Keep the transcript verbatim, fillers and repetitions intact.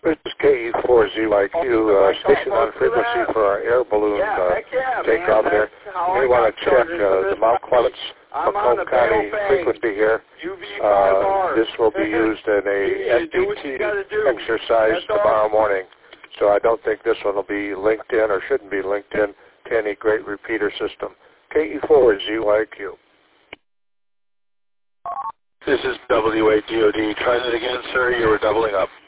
This is K E four Z Y Q, uh, station on frequency for our air balloon uh, takeoff there. You may want to check uh, the Mount Clements, Macomb County frequency here. Uh, this will be used in a N D T exercise tomorrow morning. So I don't think this one will be linked in or shouldn't be linked in to any great repeater system. K E four Z Y Q. This is W A D O D. Try that again, sir. You were doubling up.